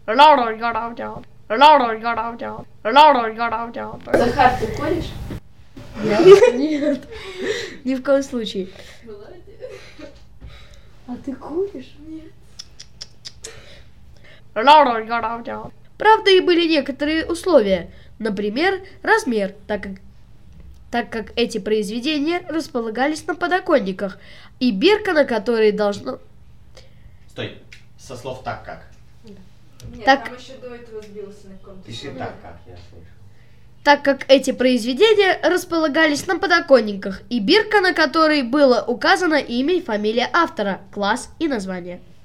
Захар, ты куришь? Нет, ни в коем случае. А ты куришь? Нет. Правда, и были некоторые условия, например, размер, так как эти произведения располагались на подоконниках, и бирка, на которой должно... Стой, со слов так как. Нет, Так. там еще до этого сбился на каком-то Пиши слове. так как, я слышу. Так как эти произведения располагались на подоконниках, и бирка, на которой было указано имя и фамилия автора, класс и название.